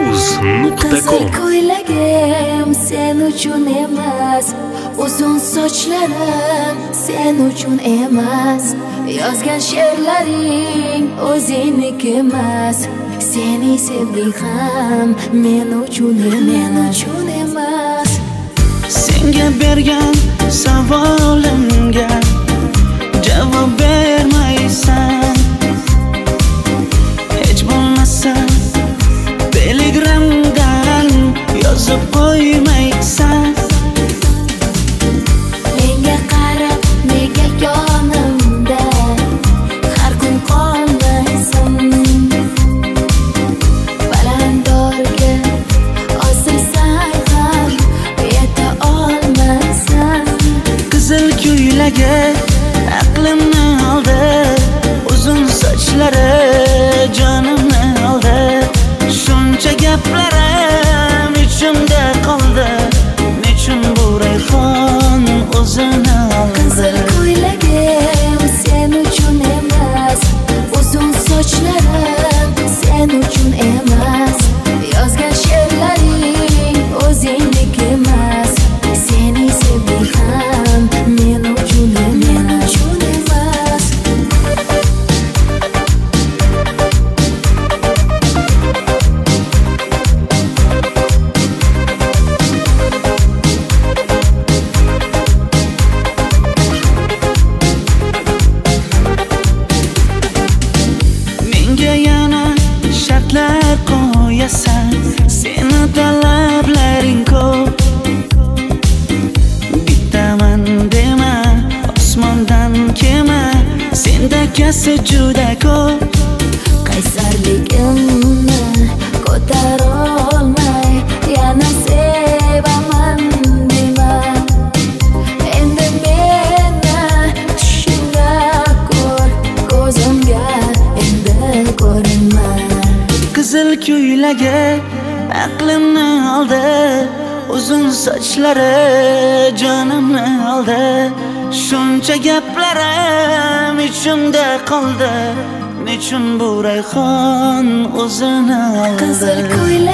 Qizil ko'ylagim sen uchun emas, uzun sochlarim sen uchun emas, yozgan she'rlaring o'zingniki emas, seni sevdik ham men uchun emas. Senga bergan savolimga javob bermaysan, hech bo'lmasa telegramdan yozib qo'ymaysan. Menga qarab nega yonimda har kun qolmaysan, balandorga osilsang ham yeta olmaysan. Qizil ko'ylagi aqlimni oldi, uzun sochlari jonimni oldi, shuncha gaplarim ichimda qoldi, nechun bu rayhon o'zini oldi. Qizil ko'ylagim sen uchun emas, uzun sochlarim sen uchun emas, yozgan she'rlaring o'zingniki emas, seni sevdik ham men uchun emas. Menga yana shartlar qo'yasan, seni talablaring ko'p. Bittaman dema, osmondan kema, senda kasi juda ko'p. Qaysarligimni ko'tarolmay yana sevaman dema, endi meni tushingda ko'r, ko'zimga endi ko'rinma. Qizil ko'ylagi aqlimni oldi, uzun sochlari jonimni oldi, shuncha gaplarim ichimda qoldi, nechun bu rayhon o'zini oldi. Qizil ko'ylagim